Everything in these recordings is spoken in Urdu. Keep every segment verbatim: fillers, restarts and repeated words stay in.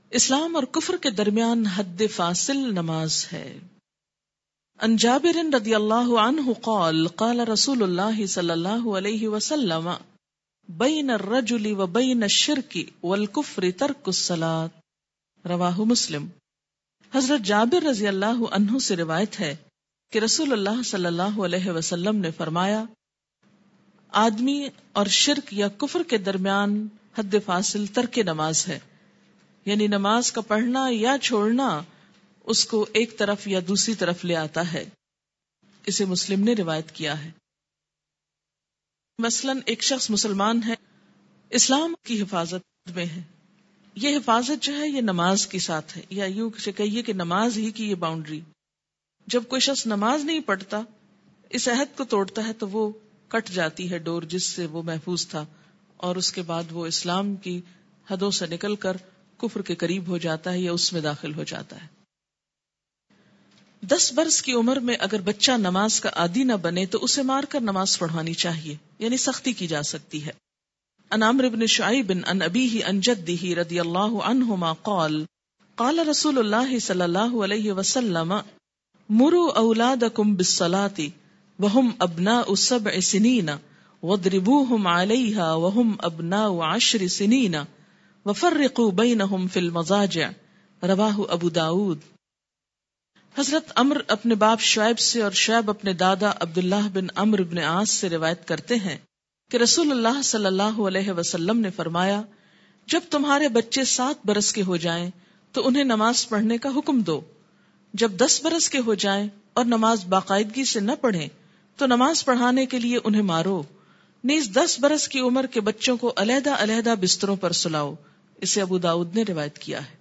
اسلام اور کفر کے درمیان حد فاصل نماز ہے۔ ان جابر رضی اللہ عنہ قال قال رسول اللہ صلی اللہ علیہ وسلم بین الرجل و بین الشرک والکفر ترک الصلاۃ، رواہ مسلم۔ حضرت جابر رضی اللہ عنہ سے روایت ہے کہ رسول اللہ صلی اللہ علیہ وسلم نے فرمایا، آدمی اور شرک یا کفر کے درمیان حد فاصل ترک نماز ہے، یعنی نماز کا پڑھنا یا چھوڑنا اس کو ایک طرف یا دوسری طرف لے آتا ہے۔ اسے مسلم نے روایت کیا ہے۔ مثلاً ایک شخص مسلمان ہے، اسلام کی حفاظت میں ہے، یہ حفاظت جو ہے یہ نماز کے ساتھ ہے، یا یوں کہیے کہ نماز ہی کی یہ باؤنڈری۔ جب کوئی شخص نماز نہیں پڑھتا، اس عہد کو توڑتا ہے تو وہ کٹ جاتی ہے ڈور جس سے وہ محفوظ تھا، اور اس کے بعد وہ اسلام کی حدوں سے نکل کر کفر کے قریب ہو جاتا ہے یا اس میں داخل ہو جاتا ہے۔ دس برس کی عمر میں اگر بچہ نماز کا عادی نہ بنے تو اسے مار کر نماز پڑھوانی چاہیے، یعنی سختی کی جا سکتی ہے۔ عن عمرو بن شعیب عن ابیہ عن جدہ رضی اللہ عنہما قال قال رسول اللہ صلی اللہ علیہ وسلم مروا اولادکم بالصلاۃ وهم ابناء سبع سنین واضربوهم علیہا وهم ابناء عشر سنین وفرقوا بینہم فی المضاجع، رواہ ابو داود۔ حضرت عمرو اپنے باپ شعیب سے اور شعیب اپنے دادا عبداللہ بن عمرو بن عاص سے روایت کرتے ہیں کہ رسول اللہ صلی اللہ علیہ وسلم نے فرمایا، جب تمہارے بچے سات برس کے ہو جائیں تو انہیں نماز پڑھنے کا حکم دو، جب دس برس کے ہو جائیں اور نماز باقاعدگی سے نہ پڑھیں تو نماز پڑھانے کے لیے انہیں مارو، نیز دس برس کی عمر کے بچوں کو علیحدہ علیحدہ بستروں پر سلاؤ۔ اسے ابو داؤد نے روایت کیا ہے۔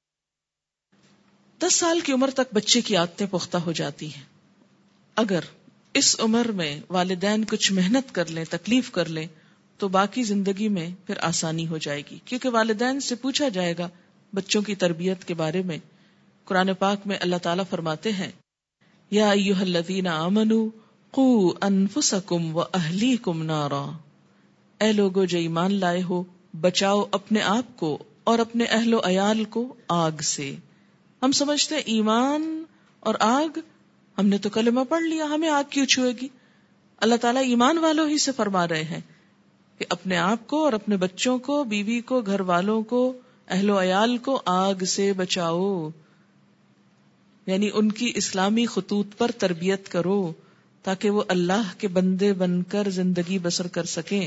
دس سال کی عمر تک بچے کی عادتیں پختہ ہو جاتی ہیں۔ اگر اس عمر میں والدین کچھ محنت کر لیں، تکلیف کر لیں، تو باقی زندگی میں پھر آسانی ہو جائے گی، کیونکہ والدین سے پوچھا جائے گا بچوں کی تربیت کے بارے میں۔ قرآن پاک میں اللہ تعالیٰ فرماتے ہیں، یا ایھا الذین آمنوا قوا انفسکم واہلیکم نارا، اے لوگو جو ایمان لائے ہو، بچاؤ اپنے آپ کو اور اپنے اہل و عیال کو آگ سے۔ ہم سمجھتے ہیں ایمان اور آگ، ہم نے تو کلمہ پڑھ لیا، ہمیں آگ کیوں چھوئے گی؟ اللہ تعالیٰ ایمان والوں ہی سے فرما رہے ہیں کہ اپنے آپ کو اور اپنے بچوں کو، بیوی کو، گھر والوں کو، اہل و عیال کو آگ سے بچاؤ، یعنی ان کی اسلامی خطوط پر تربیت کرو تاکہ وہ اللہ کے بندے بن کر زندگی بسر کر سکیں۔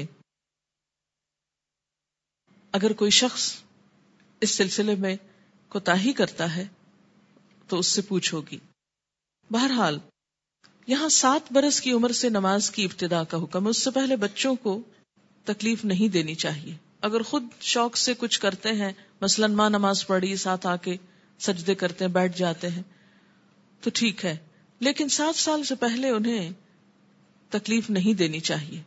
اگر کوئی شخص اس سلسلے میں کوتاہی کرتا ہے تو اس سے پوچھو گی۔ بہرحال یہاں سات برس کی عمر سے نماز کی ابتدا کا حکم ہے، اس سے پہلے بچوں کو تکلیف نہیں دینی چاہیے۔ اگر خود شوق سے کچھ کرتے ہیں، مثلا ماں نماز پڑھی، ساتھ آ کے سجدے کرتے ہیں، بیٹھ جاتے ہیں، تو ٹھیک ہے، لیکن سات سال سے پہلے انہیں تکلیف نہیں دینی چاہیے۔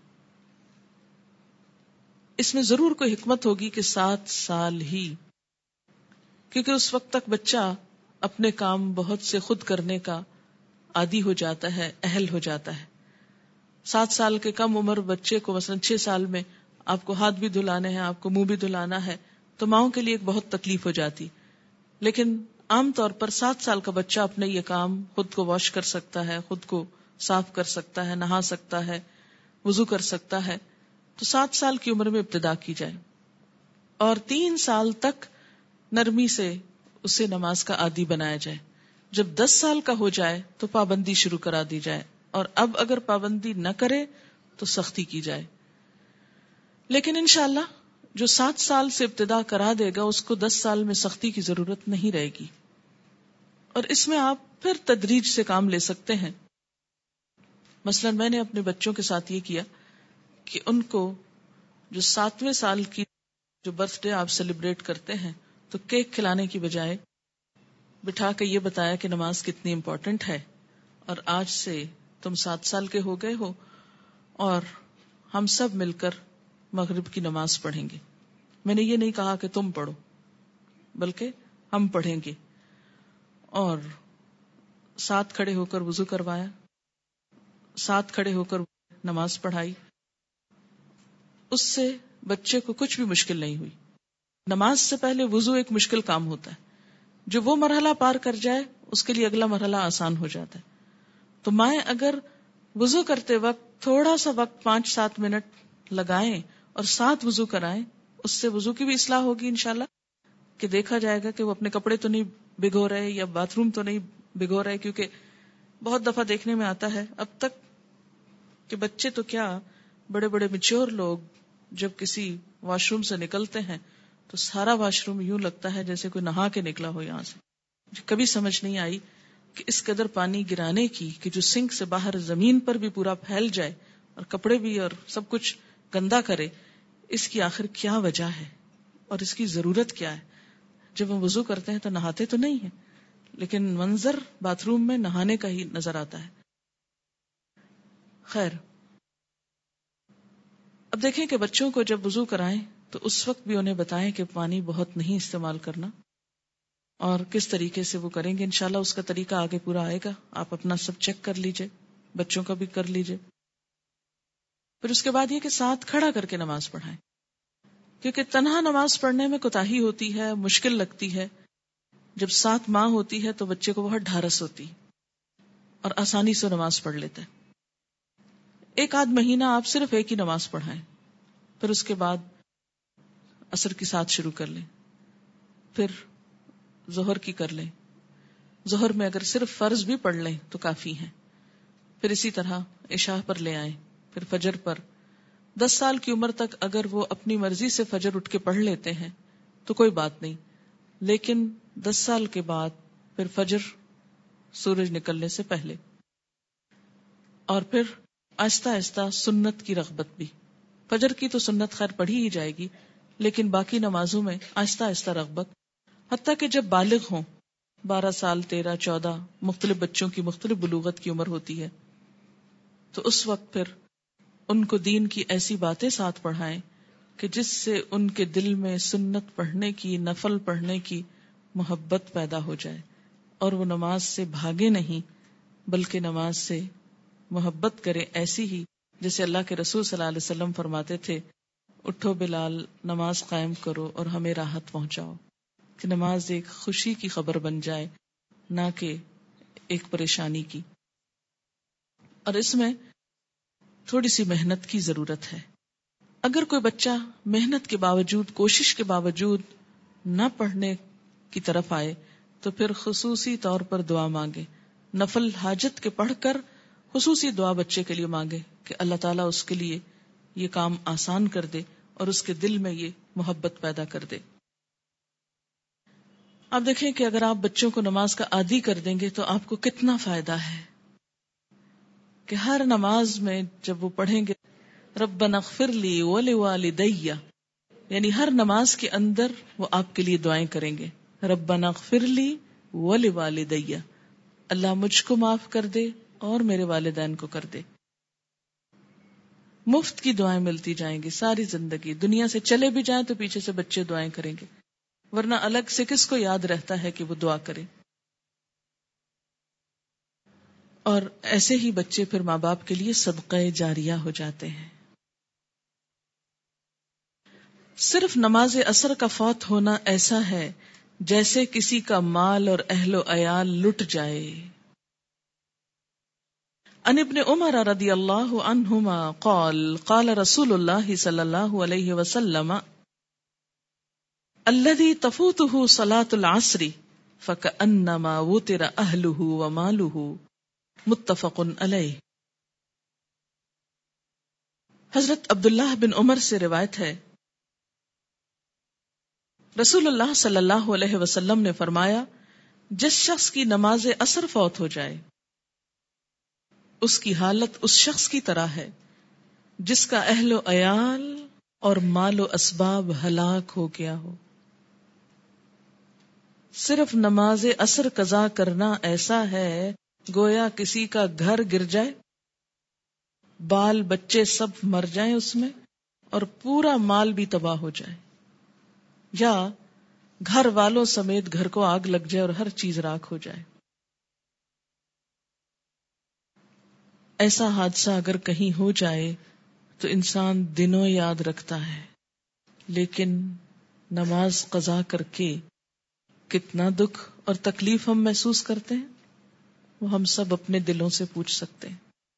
اس میں ضرور کوئی حکمت ہوگی کہ سات سال ہی، کیونکہ اس وقت تک بچہ اپنے کام بہت سے خود کرنے کا عادی ہو جاتا ہے، اہل ہو جاتا ہے۔ سات سال کے کم عمر بچے کو مثلا چھ سال میں آپ کو ہاتھ بھی دھلانے ہیں، آپ کو منہ بھی دھلانا ہے، تو ماؤں کے لیے ایک بہت تکلیف ہو جاتی۔ لیکن عام طور پر سات سال کا بچہ اپنے یہ کام خود کو واش کر سکتا ہے، خود کو صاف کر سکتا ہے، نہا سکتا ہے، وضو کر سکتا ہے، تو سات سال کی عمر میں ابتدا کی جائے، اور تین سال تک نرمی سے اسے نماز کا عادی بنایا جائے۔ جب دس سال کا ہو جائے تو پابندی شروع کرا دی جائے، اور اب اگر پابندی نہ کرے تو سختی کی جائے۔ لیکن انشاءاللہ جو سات سال سے ابتدا کرا دے گا اس کو دس سال میں سختی کی ضرورت نہیں رہے گی، اور اس میں آپ پھر تدریج سے کام لے سکتے ہیں۔ مثلا میں نے اپنے بچوں کے ساتھ یہ کیا کہ ان کو جو ساتویں سال کی جو برتھ ڈے آپ سیلیبریٹ کرتے ہیں تو کیک کھلانے کی بجائے بٹھا کے یہ بتایا کہ نماز کتنی امپورٹنٹ ہے، اور آج سے تم سات سال کے ہو گئے ہو اور ہم سب مل کر مغرب کی نماز پڑھیں گے۔ میں نے یہ نہیں کہا کہ تم پڑھو، بلکہ ہم پڑھیں گے، اور ساتھ کھڑے ہو کر وضو کروایا، ساتھ کھڑے ہو کر نماز پڑھائی۔ اس سے بچے کو کچھ بھی مشکل نہیں ہوئی، نماز سے پہلے وضو ایک مشکل کام ہوتا ہے، جو وہ مرحلہ پار کر جائے اس کے لیے اگلا مرحلہ آسان ہو جاتا ہے. تو مائیں اگر وضو کرتے وقت تھوڑا سا وقت پانچ سات منٹ لگائیں اور ساتھ وضو کرائیں، اس سے وضو کی بھی اصلاح ہوگی انشاءاللہ، کہ دیکھا جائے گا کہ وہ اپنے کپڑے تو نہیں بھگو رہے یا باتھ روم تو نہیں بھگو رہے. کیونکہ بہت دفعہ دیکھنے میں آتا ہے اب تک کہ بچے تو کیا، بڑے بڑے میچور لوگ جب کسی واش روم سے نکلتے ہیں تو سارا واش روم یوں لگتا ہے جیسے کوئی نہا کے نکلا ہو یہاں سے. کبھی سمجھ نہیں آئی کہ اس قدر پانی گرانے کی کہ جو سنک سے باہر زمین پر بھی پورا پھیل جائے اور کپڑے بھی اور سب کچھ گندا کرے، اس کی آخر کیا وجہ ہے اور اس کی ضرورت کیا ہے؟ جب ہم وضو کرتے ہیں تو نہاتے تو نہیں ہیں، لیکن منظر باتھ روم میں نہانے کا ہی نظر آتا ہے. خیر، اب دیکھیں کہ بچوں کو جب وضو کرائیں تو اس وقت بھی انہیں بتائیں کہ پانی بہت نہیں استعمال کرنا، اور کس طریقے سے وہ کریں گے. انشاءاللہ اس کا طریقہ آگے پورا آئے گا، آپ اپنا سب چیک کر لیجئے، بچوں کا بھی کر لیجئے. پھر اس کے بعد یہ کہ ساتھ کھڑا کر کے نماز پڑھائیں، کیونکہ تنہا نماز پڑھنے میں کوتاہی ہوتی ہے، مشکل لگتی ہے. جب ساتھ ماں ہوتی ہے تو بچے کو بہت ڈھارس ہوتی اور آسانی سے نماز پڑھ لیتا ہے. ایک آدھ مہینہ آپ صرف ایک ہی نماز پڑھائیں، پھر اس کے بعد عصر کی ساتھ شروع کر لیں، پھر ظہر کی کر لیں. ظہر میں اگر صرف فرض بھی پڑھ لیں تو کافی ہیں، پھر اسی طرح عشاء پر لے آئیں، پھر فجر پر. دس سال کی عمر تک اگر وہ اپنی مرضی سے فجر اٹھ کے پڑھ لیتے ہیں تو کوئی بات نہیں، لیکن دس سال کے بعد پھر فجر سورج نکلنے سے پہلے. اور پھر آہستہ آہستہ سنت کی رغبت بھی، فجر کی تو سنت خیر پڑھی ہی جائے گی، لیکن باقی نمازوں میں آہستہ آہستہ رغبت، حتیٰ کہ جب بالغ ہوں، بارہ سال، تیرہ، چودہ، مختلف بچوں کی مختلف بلوغت کی عمر ہوتی ہے، تو اس وقت پھر ان کو دین کی ایسی باتیں ساتھ پڑھائیں کہ جس سے ان کے دل میں سنت پڑھنے کی، نفل پڑھنے کی محبت پیدا ہو جائے، اور وہ نماز سے بھاگے نہیں بلکہ نماز سے محبت کرے، ایسی ہی جیسے اللہ کے رسول صلی اللہ علیہ وسلم فرماتے تھے، اٹھو بلال، نماز قائم کرو اور ہمیں راحت پہنچاؤ. کہ نماز ایک خوشی کی خبر بن جائے، نہ کہ ایک پریشانی کی. اور اس میں تھوڑی سی محنت کی ضرورت ہے. اگر کوئی بچہ محنت کے باوجود، کوشش کے باوجود نہ پڑھنے کی طرف آئے تو پھر خصوصی طور پر دعا مانگے، نفل حاجت کے پڑھ کر خصوصی دعا بچے کے لیے مانگے کہ اللہ تعالیٰ اس کے لیے یہ کام آسان کر دے اور اس کے دل میں یہ محبت پیدا کر دے. آپ دیکھیں کہ اگر آپ بچوں کو نماز کا عادی کر دیں گے تو آپ کو کتنا فائدہ ہے کہ ہر نماز میں جب وہ پڑھیں گے ربنا اغفر لی ولوالدی، یعنی ہر نماز کے اندر وہ آپ کے لیے دعائیں کریں گے، ربنا اغفر لی ولوالدی، اللہ مجھ کو معاف کر دے اور میرے والدین کو کر دے. مفت کی دعائیں ملتی جائیں گی ساری زندگی. دنیا سے چلے بھی جائیں تو پیچھے سے بچے دعائیں کریں گے، ورنہ الگ سے کس کو یاد رہتا ہے کہ وہ دعا کرے. اور ایسے ہی بچے پھر ماں باپ کے لیے صدقہ جاریہ ہو جاتے ہیں. صرف نماز عصر کا فوت ہونا ایسا ہے جیسے کسی کا مال اور اہل و عیال لٹ جائے. عن ابن عمر رضی اللہ عنہما قال قال رسول اللہ صلی اللہ علیہ وسلم الذي تفوته صلاة العصر فكأنما وتر أهله وماله متفق علیہ. حضرت عبداللہ بن عمر سے روایت ہے، رسول اللہ صلی اللہ علیہ وسلم نے فرمایا، جس شخص کی نماز عصر فوت ہو جائے اس کی حالت اس شخص کی طرح ہے جس کا اہل و عیال اور مال و اسباب ہلاک ہو گیا ہو. صرف نماز عصر قضا کرنا ایسا ہے گویا کسی کا گھر گر جائے، بال بچے سب مر جائیں اس میں، اور پورا مال بھی تباہ ہو جائے، یا گھر والوں سمیت گھر کو آگ لگ جائے اور ہر چیز راکھ ہو جائے. ایسا حادثہ اگر کہیں ہو جائے تو انسان دنوں یاد رکھتا ہے، لیکن نماز قضا کر کے کتنا دکھ اور تکلیف ہم محسوس کرتے ہیں، وہ ہم سب اپنے دلوں سے پوچھ سکتے ہیں.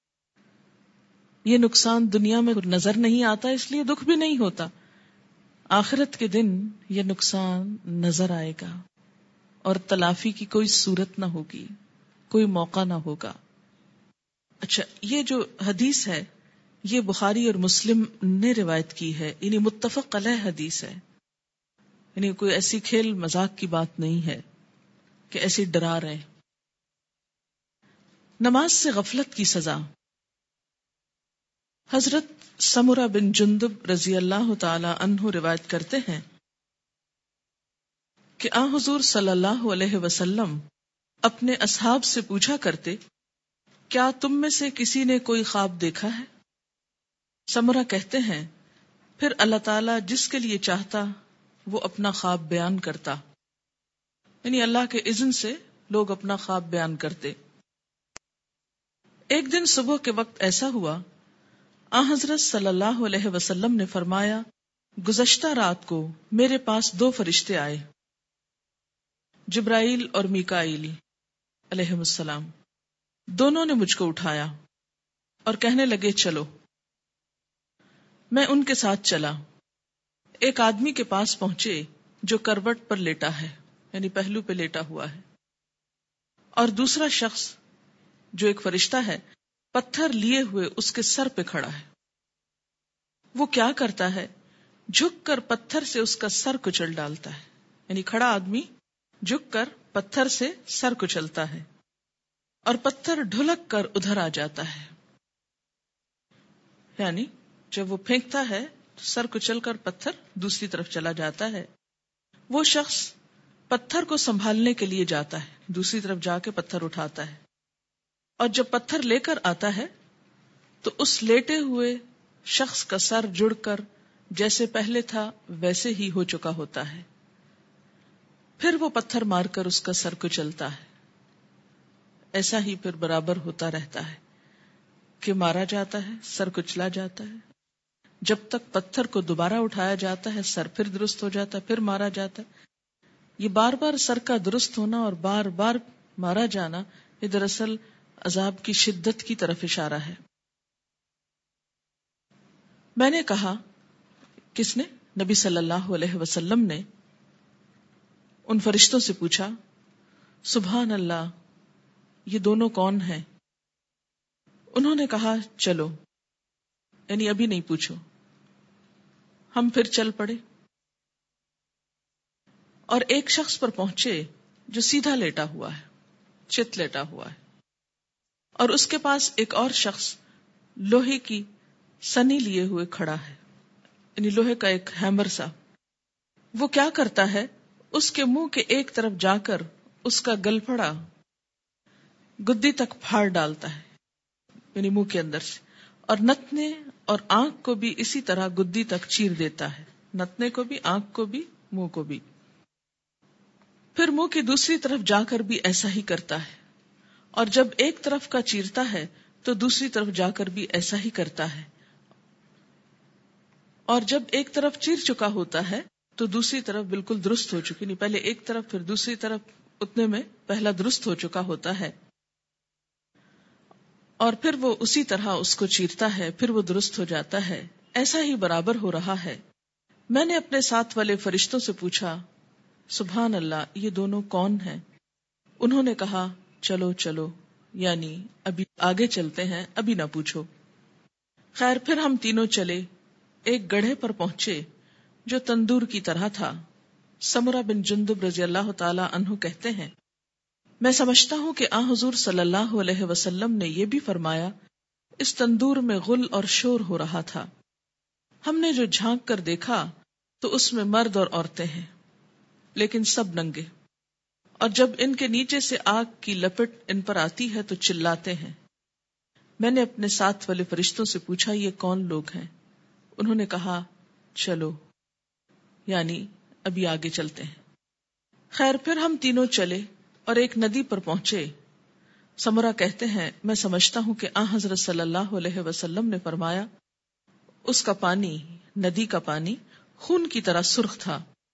یہ نقصان دنیا میں نظر نہیں آتا اس لیے دکھ بھی نہیں ہوتا. آخرت کے دن یہ نقصان نظر آئے گا اور تلافی کی کوئی صورت نہ ہوگی، کوئی موقع نہ ہوگا. اچھا، یہ جو حدیث ہے یہ بخاری اور مسلم نے روایت کی ہے، یعنی متفق علیہ حدیث ہے، یعنی کوئی ایسی کھیل مذاق کی بات نہیں ہے کہ ایسی ڈرا رہے. نماز سے غفلت کی سزا. حضرت سمرہ بن جندب رضی اللہ تعالی عنہ روایت کرتے ہیں کہ آن حضور صلی اللہ علیہ وسلم اپنے اصحاب سے پوچھا کرتے، کیا تم میں سے کسی نے کوئی خواب دیکھا ہے؟ سمرہ کہتے ہیں پھر اللہ تعالیٰ جس کے لیے چاہتا وہ اپنا خواب بیان کرتا، یعنی اللہ کے اذن سے لوگ اپنا خواب بیان کرتے. ایک دن صبح کے وقت ایسا ہوا، آن حضرت صلی اللہ علیہ وسلم نے فرمایا، گزشتہ رات کو میرے پاس دو فرشتے آئے، جبرائیل اور میکائیل علیہ السلام. دونوں نے مجھ کو اٹھایا اور کہنے لگے چلو. میں ان کے ساتھ چلا. ایک آدمی کے پاس پہنچے جو کروٹ پر لیٹا ہے، یعنی پہلو پہ لیٹا ہوا ہے، اور دوسرا شخص جو ایک فرشتہ ہے پتھر لیے ہوئے اس کے سر پہ کھڑا ہے. وہ کیا کرتا ہے؟ جھک کر پتھر سے اس کا سر کچل ڈالتا ہے، یعنی کھڑا آدمی جھک کر پتھر سے سر کچلتا ہے اور پتھر ڈھلک کر ادھر آ جاتا ہے. یعنی جب وہ پھینکتا ہے تو سر کچل کر پتھر دوسری طرف چلا جاتا ہے. وہ شخص پتھر کو سنبھالنے کے لیے جاتا ہے، دوسری طرف جا کے پتھر اٹھاتا ہے، اور جب پتھر لے کر آتا ہے تو اس لیٹے ہوئے شخص کا سر جڑ کر جیسے پہلے تھا ویسے ہی ہو چکا ہوتا ہے. پھر وہ پتھر مار کر اس کا سر کچلتا ہے. ایسا ہی پھر برابر ہوتا رہتا ہے کہ مارا جاتا ہے، سر کچلا جاتا ہے، جب تک پتھر کو دوبارہ اٹھایا جاتا ہے سر پھر درست ہو جاتا ہے، پھر مارا جاتا ہے. یہ بار بار سر کا درست ہونا اور بار بار مارا جانا یہ دراصل عذاب کی شدت کی طرف اشارہ ہے. میں نے کہا، کس نے؟ نبی صلی اللہ علیہ وسلم نے ان فرشتوں سے پوچھا، سبحان اللہ، یہ دونوں کون ہیں؟ انہوں نے کہا چلو، یعنی ابھی نہیں پوچھو. ہم پھر چل پڑے اور ایک شخص پر پہنچے جو سیدھا لیٹا ہوا ہے، چت لیٹا ہوا ہے، اور اس کے پاس ایک اور شخص لوہے کی سنی لیے ہوئے کھڑا ہے، یعنی لوہے کا ایک ہیمر سا. وہ کیا کرتا ہے؟ اس کے منہ کے ایک طرف جا کر اس کا گلپھڑا گدی تک پھاڑ ڈالتا ہے، یعنی منہ کے اندر سے، اور نتنے اور آنکھ کو بھی اسی طرح گدی تک چیر دیتا ہے، نتنے کو بھی، آنکھ کو بھی، منہ کو بھی. پھر منہ کی دوسری طرف جا کر بھی ایسا ہی کرتا ہے، اور جب ایک طرف کا چیرتا ہے تو دوسری طرف جا کر بھی ایسا ہی کرتا ہے، اور جب ایک طرف چیر چکا ہوتا ہے تو دوسری طرف بالکل درست ہو چکی، نہیں پہلے ایک طرف پھر دوسری طرف، اتنے میں پہلا درست ہو چکا ہوتا ہے، اور پھر وہ اسی طرح اس کو چیرتا ہے، پھر وہ درست ہو جاتا ہے. ایسا ہی برابر ہو رہا ہے. میں نے اپنے ساتھ والے فرشتوں سے پوچھا، سبحان اللہ، یہ دونوں کون ہیں؟ انہوں نے کہا چلو چلو، یعنی ابھی آگے چلتے ہیں، ابھی نہ پوچھو. خیر، پھر ہم تینوں چلے. ایک گڑھے پر پہنچے جو تندور کی طرح تھا. سمرہ بن جندب رضی اللہ تعالی عنہ کہتے ہیں، میں سمجھتا ہوں کہ آن حضور صلی اللہ علیہ وسلم نے یہ بھی فرمایا، اس تندور میں غل اور شور ہو رہا تھا. ہم نے جو جھانک کر دیکھا تو اس میں مرد اور عورتیں ہیں، لیکن سب ننگے، اور جب ان کے نیچے سے آگ کی لپٹ ان پر آتی ہے تو چلاتے ہیں. میں نے اپنے ساتھ والے فرشتوں سے پوچھا، یہ کون لوگ ہیں؟ انہوں نے کہا چلو، یعنی ابھی آگے چلتے ہیں. خیر، پھر ہم تینوں چلے اور ایک ندی پر پہنچے. سمرہ کہتے ہیں، میں سمجھتا ہوں کہ آن حضرت صلی اللہ علیہ وسلم نے فرمایا، اس کا پانی، ندی کا پانی خون کی طرح سرخ تھا.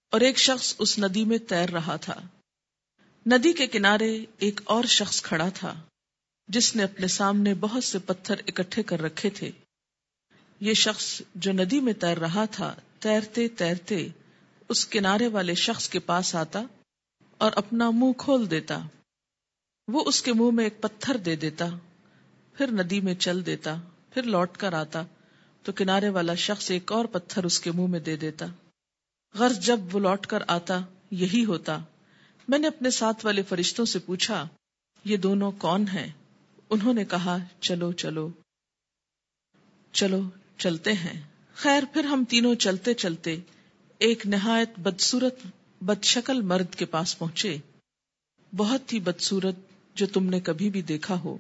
اور ایک شخص اس ندی میں تیر رہا تھا۔ ندی کے کنارے ایک اور شخص کھڑا تھا جس نے اپنے سامنے بہت سے پتھر اکٹھے کر رکھے تھے۔ یہ شخص جو ندی میں تیر رہا تھا، تیرتے تیرتے اس کنارے والے شخص کے پاس آتا اور اپنا منہ کھول دیتا۔ وہ اس کے منہ میں ایک پتھر دے دیتا، پھر ندی میں چل دیتا، پھر لوٹ کر آتا تو کنارے والا شخص ایک اور پتھر اس کے منہ میں دے دیتا۔ غرض جب وہ لوٹ کر آتا یہی ہوتا۔ میں نے اپنے ساتھ والے فرشتوں سے پوچھا، یہ دونوں کون ہیں؟ انہوں نے کہا، چلو چلو چلو چلتے ہیں۔ خیر، پھر ہم تینوں چلتے چلتے ایک نہایت بدصورت بدشکل مرد کے پاس پہنچے، بہت ہی بدصورت جو تم نے کبھی بھی دیکھا ہو۔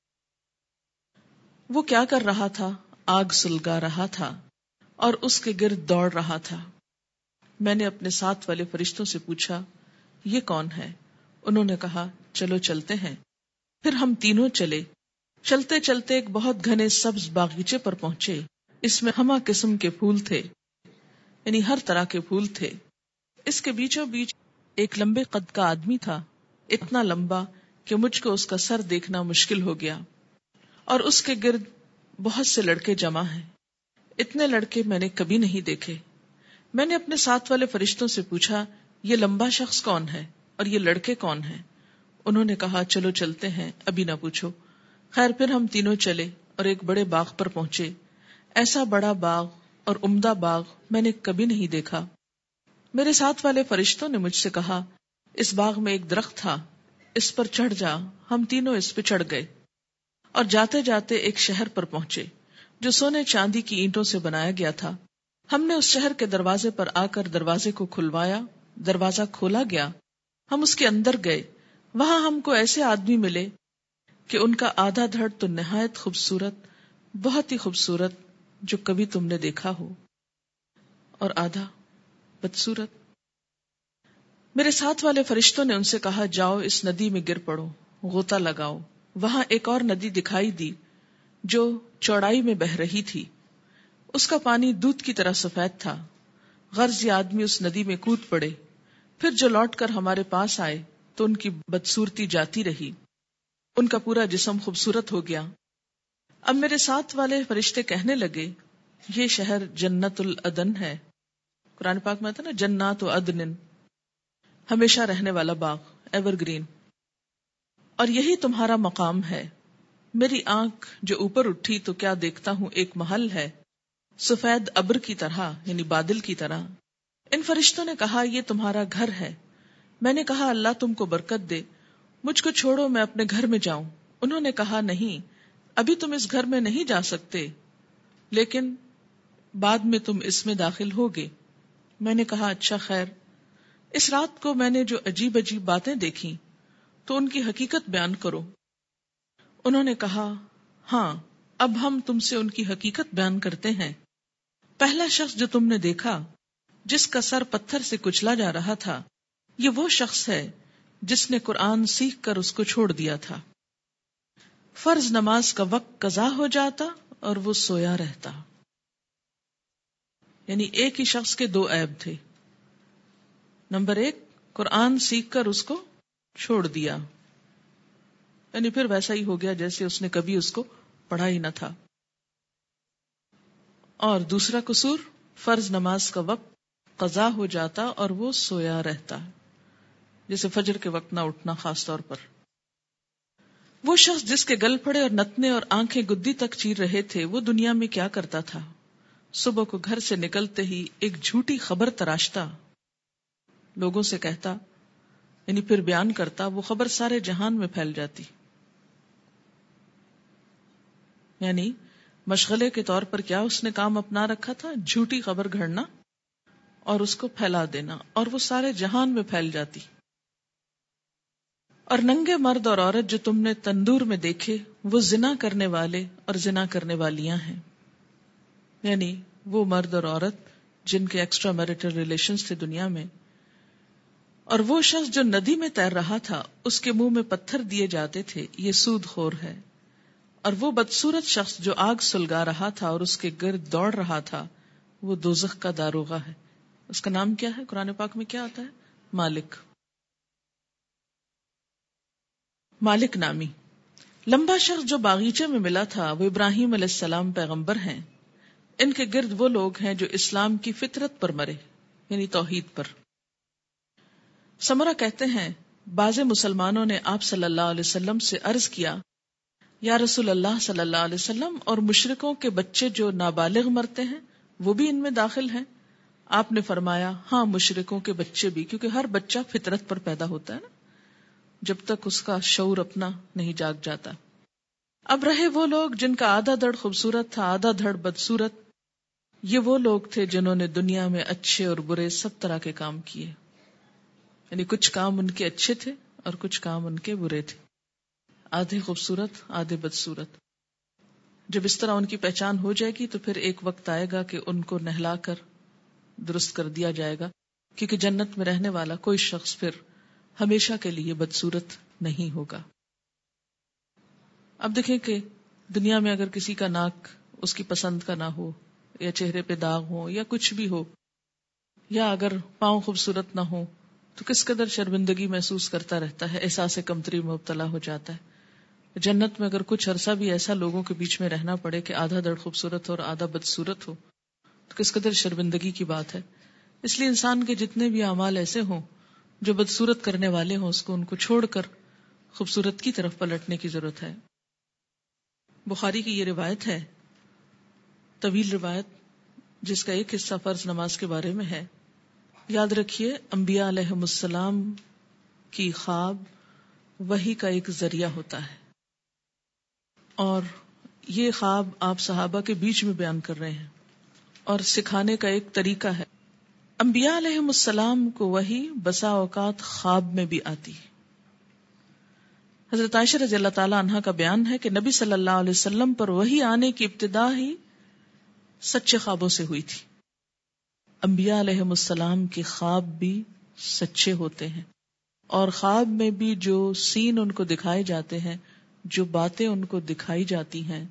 وہ کیا کر رہا تھا؟ آگ سلگا رہا تھا اور اس کے گرد دوڑ رہا تھا۔ میں نے اپنے ساتھ والے فرشتوں سے پوچھا، یہ کون ہے؟ انہوں نے کہا، چلو چلتے ہیں۔ پھر ہم تینوں چلے، چلتے چلتے ایک بہت گھنے سبز باغیچے پر پہنچے۔ اس میں ہمہ قسم کے پھول تھے، یعنی ہر طرح کے پھول تھے۔ اس کے بیچوں بیچ ایک لمبے قد کا آدمی تھا، اتنا لمبا کہ مجھ کو اس کا سر دیکھنا مشکل ہو گیا، اور اس کے گرد بہت سے لڑکے جمع ہیں۔ اتنے لڑکے میں نے کبھی نہیں دیکھے۔ میں نے اپنے ساتھ والے فرشتوں سے پوچھا، یہ لمبا شخص کون ہے اور یہ لڑکے کون ہیں؟ انہوں نے کہا، چلو چلتے ہیں، ابھی نہ پوچھو۔ خیر، پھر ہم تینوں چلے اور ایک بڑے باغ پر پہنچے۔ ایسا بڑا باغ اور عمدہ باغ میں نے کبھی نہیں دیکھا۔ میرے ساتھ والے فرشتوں نے مجھ سے کہا، اس باغ میں ایک درخت تھا، اس پر چڑھ جا۔ ہم تینوں اس پہ چڑھ گئے اور جاتے جاتے ایک شہر پر پہنچے جو سونے چاندی کی اینٹوں سے بنایا گیا تھا۔ ہم نے اس شہر کے دروازے پر آ کر دروازے کو کھلوایا، دروازہ کھولا گیا، ہم اس کے اندر گئے۔ وہاں ہم کو ایسے آدمی ملے کہ ان کا آدھا دھڑ تو نہایت خوبصورت، بہت ہی خوبصورت جو کبھی تم نے دیکھا ہو، اور آدھا بدصورت۔ میرے ساتھ والے فرشتوں نے ان سے کہا، جاؤ اس ندی میں گر پڑو، غوطہ لگاؤ۔ وہاں ایک اور ندی دکھائی دی جو چوڑائی میں بہ رہی تھی، اس کا پانی دودھ کی طرح سفید تھا۔ غرض یہ آدمی اس ندی میں کود پڑے، پھر جو لوٹ کر ہمارے پاس آئے تو ان کی بدصورتی جاتی رہی، ان کا پورا جسم خوبصورت ہو گیا۔ اب میرے ساتھ والے فرشتے کہنے لگے، یہ شہر جنت العدن ہے۔ قرآن پاک میں آتا ہے نا، جنات و عدن، ہمیشہ رہنے والا باغ، ایور گرین، اور یہی تمہارا مقام ہے۔ میری آنکھ جو اوپر اٹھی تو کیا دیکھتا ہوں، ایک محل ہے سفید ابر کی طرح، یعنی بادل کی طرح۔ ان فرشتوں نے کہا، یہ تمہارا گھر ہے۔ میں نے کہا، اللہ تم کو برکت دے، مجھ کو چھوڑو، میں اپنے گھر میں جاؤں۔ انہوں نے کہا، نہیں، ابھی تم اس گھر میں نہیں جا سکتے، لیکن بعد میں تم اس میں داخل ہوگے۔ میں نے کہا، اچھا، خیر۔ اس رات کو میں نے جو عجیب عجیب باتیں دیکھی تو ان کی حقیقت بیان کرو۔ انہوں نے کہا، ہاں، اب ہم تم سے ان کی حقیقت بیان کرتے ہیں۔ پہلا شخص جو تم نے دیکھا، جس کا سر پتھر سے کچلا جا رہا تھا، یہ وہ شخص ہے جس نے قرآن سیکھ کر اس کو چھوڑ دیا تھا۔ فرض نماز کا وقت قضا ہو جاتا اور وہ سویا رہتا۔ یعنی ایک ہی شخص کے دو عیب تھے۔ نمبر ایک، قرآن سیکھ کر اس کو چھوڑ دیا، یعنی پھر ویسا ہی ہو گیا جیسے اس نے کبھی اس کو پڑھا ہی نہ تھا۔ اور دوسرا قصور، فرض نماز کا وقت قضا ہو جاتا اور وہ سویا رہتا، جیسے فجر کے وقت نہ اٹھنا خاص طور پر۔ وہ شخص جس کے گل پھڑے اور نتنے اور آنکھیں گدی تک چیر رہے تھے، وہ دنیا میں کیا کرتا تھا؟ صبح کو گھر سے نکلتے ہی ایک جھوٹی خبر تراشتا، لوگوں سے کہتا، یعنی پھر بیان کرتا، وہ خبر سارے جہان میں پھیل جاتی۔ یعنی مشغلے کے طور پر کیا اس نے کام اپنا رکھا تھا؟ جھوٹی خبر گھڑنا اور اس کو پھیلا دینا، اور وہ سارے جہان میں پھیل جاتی۔ اور ننگے مرد اور عورت جو تم نے تندور میں دیکھے، وہ زنا کرنے والے اور زنا کرنے والیاں ہیں، یعنی وہ مرد اور عورت جن کے ایکسٹرا میرٹل ریلیشنز تھے دنیا میں۔ اور وہ شخص جو ندی میں تیر رہا تھا، اس کے منہ میں پتھر دیے جاتے تھے، یہ سود خور ہے۔ اور وہ بدصورت شخص جو آگ سلگا رہا تھا اور اس کے گرد دوڑ رہا تھا، وہ دوزخ کا داروغہ ہے، اس کا نام کیا ہے؟ قرآن پاک میں کیا آتا ہے؟ مالک. مالک نامی لمبا شخص جو باغیچے میں ملا تھا وہ ابراہیم علیہ السلام پیغمبر ہیں. ان کے گرد وہ لوگ ہیں جو اسلام کی فطرت پر مرے، یعنی توحید پر. سمرہ کہتے ہیں بعض مسلمانوں نے آپ صلی اللہ علیہ وسلم سے عرض کیا، یا رسول اللہ صلی اللہ علیہ وسلم، اور مشرکوں کے بچے جو نابالغ مرتے ہیں وہ بھی ان میں داخل ہیں؟ آپ نے فرمایا ہاں، مشرکوں کے بچے بھی، کیونکہ ہر بچہ فطرت پر پیدا ہوتا ہے نا، جب تک اس کا شعور اپنا نہیں جاگ جاتا. اب رہے وہ لوگ جن کا آدھا دھڑ خوبصورت تھا آدھا دھڑ بدصورت. یہ وہ لوگ تھے جنہوں نے دنیا میں اچھے اور برے سب طرح کے کام کیے، یعنی کچھ کام ان کے اچھے تھے اور کچھ کام ان کے برے تھے، آدھے خوبصورت آدھے بدصورت. جب اس طرح ان کی پہچان ہو جائے گی تو پھر ایک وقت آئے گا کہ ان کو نہلا کر درست کر دیا جائے گا، کیونکہ جنت میں رہنے والا کوئی شخص پھر ہمیشہ کے لیے بدصورت نہیں ہوگا. اب دیکھیں کہ دنیا میں اگر کسی کا ناک اس کی پسند کا نہ ہو، یا چہرے پہ داغ ہو، یا کچھ بھی ہو، یا اگر پاؤں خوبصورت نہ ہو، تو کس قدر شرمندگی محسوس کرتا رہتا ہے، احساس کمتری میں مبتلا ہو جاتا ہے. جنت میں اگر کچھ عرصہ بھی ایسا لوگوں کے بیچ میں رہنا پڑے کہ آدھا دھڑ خوبصورت ہو اور آدھا بدصورت ہو، تو کس قدر شرمندگی کی بات ہے. اس لیے انسان کے جتنے بھی اعمال ایسے ہوں جو بدصورت کرنے والے ہوں، اس کو ان کو چھوڑ کر خوبصورت کی طرف پلٹنے کی ضرورت ہے. بخاری کی یہ روایت ہے، طویل روایت، جس کا ایک حصہ فرض نماز کے بارے میں ہے. یاد رکھیے انبیاء علیہم السلام کی خواب وحی کا ایک ذریعہ ہوتا ہے، اور یہ خواب آپ صحابہ کے بیچ میں بیان کر رہے ہیں اور سکھانے کا ایک طریقہ ہے. انبیاء علیہم السلام کو وحی بسا اوقات خواب میں بھی آتی ہے. حضرت عائشہ رضی اللہ تعالی عنہا کا بیان ہے کہ نبی صلی اللہ علیہ وسلم پر وحی آنے کی ابتدا ہی سچے خوابوں سے ہوئی تھی. انبیاء علیہم السلام کے خواب بھی سچے ہوتے ہیں، اور خواب میں بھی جو سین ان کو دکھائے جاتے ہیں، جو باتیں ان کو دکھائی جاتی ہیں،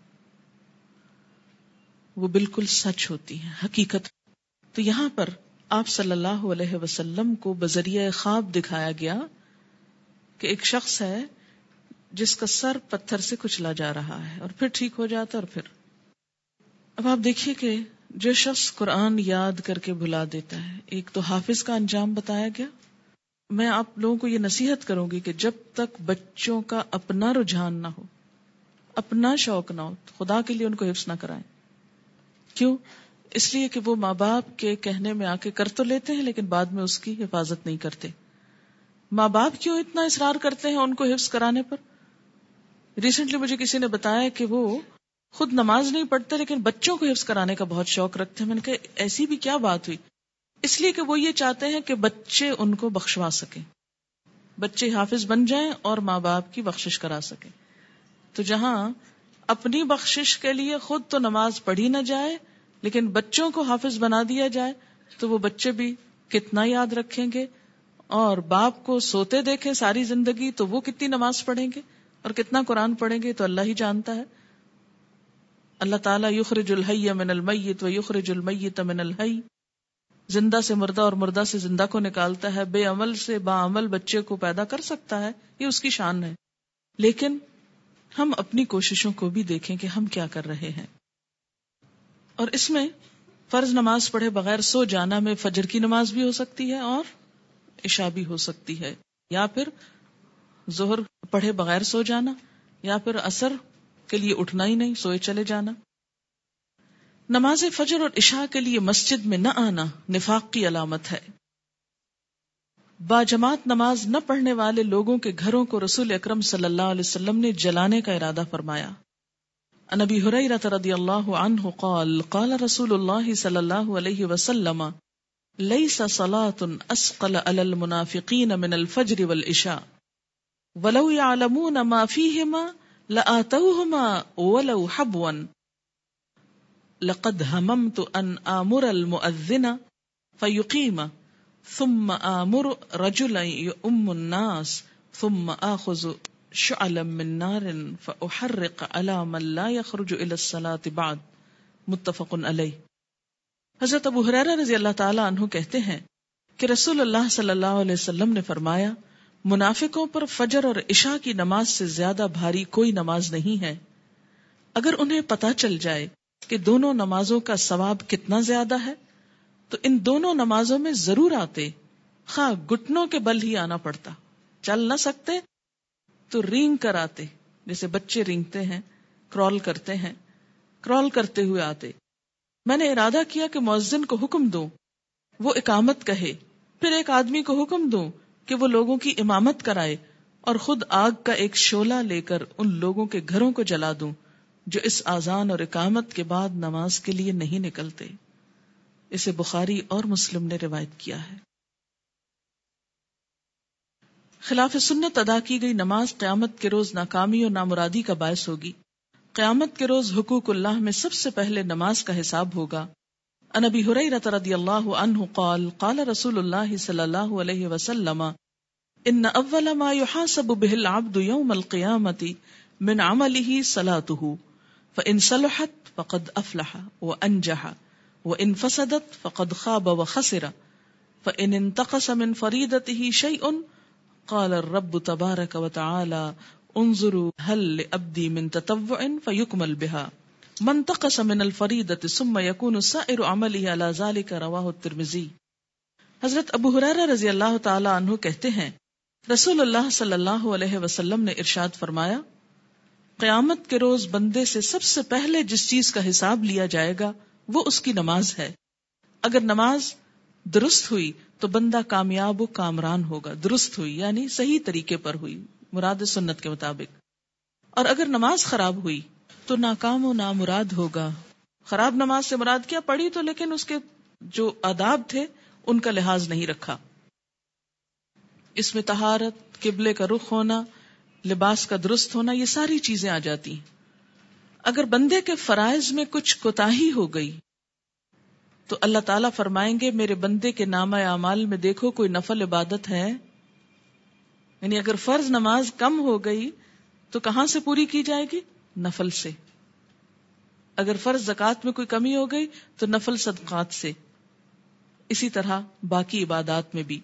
وہ بالکل سچ ہوتی ہیں، حقیقت. تو یہاں پر آپ صلی اللہ علیہ وسلم کو بذریعہ خواب دکھایا گیا کہ ایک شخص ہے جس کا سر پتھر سے کچلا جا رہا ہے اور پھر ٹھیک ہو جاتا. اور پھر اب آپ دیکھیے کہ جو شخص قرآن یاد کر کے بھلا دیتا ہے، ایک تو حافظ کا انجام بتایا گیا. میں آپ لوگوں کو یہ نصیحت کروں گی کہ جب تک بچوں کا اپنا رجحان نہ ہو، اپنا شوق نہ ہو، خدا کے لیے ان کو حفظ نہ کرائیں. کیوں؟ اس لیے کہ وہ ماں باپ کے کہنے میں آ کے کر تو لیتے ہیں لیکن بعد میں اس کی حفاظت نہیں کرتے. ماں باپ کیوں اتنا اصرار کرتے ہیں ان کو حفظ کرانے پر؟ ریسنٹلی مجھے کسی نے بتایا کہ وہ خود نماز نہیں پڑھتے لیکن بچوں کو حفظ کرانے کا بہت شوق رکھتے ہیں. میں نے کہا ایسی بھی کیا بات ہوئی؟ اس لیے کہ وہ یہ چاہتے ہیں کہ بچے ان کو بخشوا سکیں، بچے حافظ بن جائیں اور ماں باپ کی بخشش کرا سکیں. تو جہاں اپنی بخشش کے لیے خود تو نماز پڑھی نہ جائے لیکن بچوں کو حافظ بنا دیا جائے، تو وہ بچے بھی کتنا یاد رکھیں گے، اور باپ کو سوتے دیکھیں ساری زندگی تو وہ کتنی نماز پڑھیں گے اور کتنا قرآن پڑھیں گے تو اللہ ہی جانتا ہے. اللہ تعالیٰ یخرج الحی من المیت و یخرج المیت من الحی، زندہ سے مردہ اور مردہ سے زندہ کو نکالتا ہے، بے عمل سے با عمل بچے کو پیدا کر سکتا ہے، یہ اس کی شان ہے. لیکن ہم اپنی کوششوں کو بھی دیکھیں کہ ہم کیا کر رہے ہیں. اور اس میں فرض نماز پڑھے بغیر سو جانا میں فجر کی نماز بھی ہو سکتی ہے اور عشاء بھی ہو سکتی ہے، یا پھر ظہر پڑھے بغیر سو جانا، یا پھر عصر کے لیے اٹھنا ہی نہیں، سوئے چلے جانا. نماز فجر اور عشاء کے لیے مسجد میں نہ آنا نفاق کی علامت ہے. باجماعت نماز نہ پڑھنے والے لوگوں کے گھروں کو رسول اکرم صلی اللہ علیہ وسلم نے جلانے کا ارادہ فرمایا. عن ابی ہریرہ رضی اللہ عنہ قال قال رسول اللہ صلی اللہ علیہ وسلم لیس صلاة اسقل علی المنافقین من الفجر والعشاء ولو يعلمون ما فيهما لآتوهما ولو حبوا لقد هممت ان آمر المؤذن فيقيم ثم آمر رجلا يؤم الناس ثم آخذ شعلا من نار فأحرق على من لا يخرج إلى الصلاة بعد. متفق علیہ. حضرت ابو ہریرہ رضی اللہ تعالیٰ عنہ کہتے ہیں کہ رسول اللہ صلی اللہ علیہ وسلم نے فرمایا، منافقوں پر فجر اور عشاء کی نماز سے زیادہ بھاری کوئی نماز نہیں ہے۔ اگر انہیں پتہ چل جائے کہ دونوں نمازوں کا ثواب کتنا زیادہ ہے تو ان دونوں نمازوں میں ضرور آتے، خواہ گھٹنوں کے بل ہی آنا پڑتا، چل نہ سکتے تو رینگ کر آتے، جیسے بچے رینگتے ہیں، کرال کرتے ہیں، کرال کرتے ہوئے آتے۔ میں نے ارادہ کیا کہ مؤذن کو حکم دوں وہ اقامت کہے، پھر ایک آدمی کو حکم دوں کہ وہ لوگوں کی امامت کرائے، اور خود آگ کا ایک شعلہ لے کر ان لوگوں کے گھروں کو جلا دوں جو اس آذان اور اقامت کے بعد نماز کے لیے نہیں نکلتے۔ اسے بخاری اور مسلم نے روایت کیا ہے۔ خلاف سنت ادا کی گئی نماز قیامت کے روز ناکامی اور نامرادی کا باعث ہوگی۔ قیامت کے روز حقوق اللہ میں سب سے پہلے نماز کا حساب ہوگا۔ عن ابی ہریرہ رضی اللہ عنہ قال قال رسول اللہ صلی اللہ علیہ وسلم ان اول ما يحاسب به العبد يوم القيامة من عمله صلاته فإن صلحت فقد أفلح وأنجح وإن فسدت فقد خاب وخسر فإن انتقص من فريضته شيء قال الرب تبارك وتعالى انظروا هل لعبدي من تطوع فيكمل بها من انتقص من الفريضة ثم يكون سائر عمله على ذلك رواه الترمذي۔ حضرت ابو ہریرہ رضی اللہ تعالی عنہ کہتے ہیں رسول اللہ صلی اللہ علیہ وسلم نے ارشاد فرمایا، قیامت کے روز بندے سے سب سے پہلے جس چیز کا حساب لیا جائے گا وہ اس کی نماز ہے۔ اگر نماز درست ہوئی تو بندہ کامیاب و کامران ہوگا۔ درست ہوئی یعنی صحیح طریقے پر ہوئی، مراد سنت کے مطابق۔ اور اگر نماز خراب ہوئی تو ناکام و نامراد ہوگا۔ خراب نماز سے مراد کیا؟ پڑھی تو لیکن اس کے جو آداب تھے ان کا لحاظ نہیں رکھا۔ اس میں طہارت، قبلے کا رخ ہونا، لباس کا درست ہونا، یہ ساری چیزیں آ جاتی ہیں۔ اگر بندے کے فرائض میں کچھ کوتاہی ہو گئی تو اللہ تعالیٰ فرمائیں گے میرے بندے کے نامہ اعمال میں دیکھو کوئی نفل عبادت ہے؟ یعنی اگر فرض نماز کم ہو گئی تو کہاں سے پوری کی جائے گی؟ نفل سے۔ اگر فرض زکوٰۃ میں کوئی کمی ہو گئی تو نفل صدقات سے، اسی طرح باقی عبادات میں بھی۔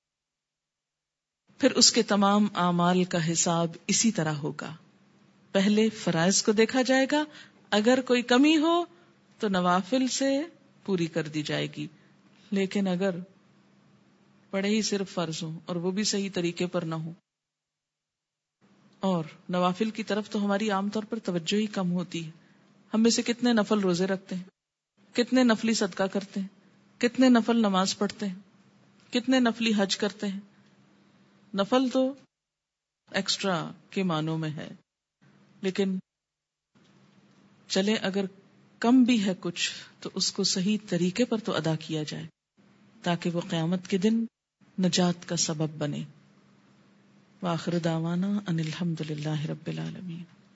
پھر اس کے تمام اعمال کا حساب اسی طرح ہوگا۔ پہلے فرائض کو دیکھا جائے گا، اگر کوئی کمی ہو تو نوافل سے پوری کر دی جائے گی، لیکن اگر پڑھے ہی صرف فرض ہوں اور وہ بھی صحیح طریقے پر نہ ہو، اور نوافل کی طرف تو ہماری عام طور پر توجہ ہی کم ہوتی ہے۔ ہم میں سے کتنے نفل روزے رکھتے ہیں، کتنے نفلی صدقہ کرتے ہیں، کتنے نفل نماز پڑھتے ہیں، کتنے نفلی حج کرتے ہیں۔ نفل تو ایکسٹرا کے معنوں میں ہے، لیکن چلے اگر کم بھی ہے کچھ تو اس کو صحیح طریقے پر تو ادا کیا جائے تاکہ وہ قیامت کے دن نجات کا سبب بنے۔ وآخر دعوانا ان الحمد للہ رب العالمین۔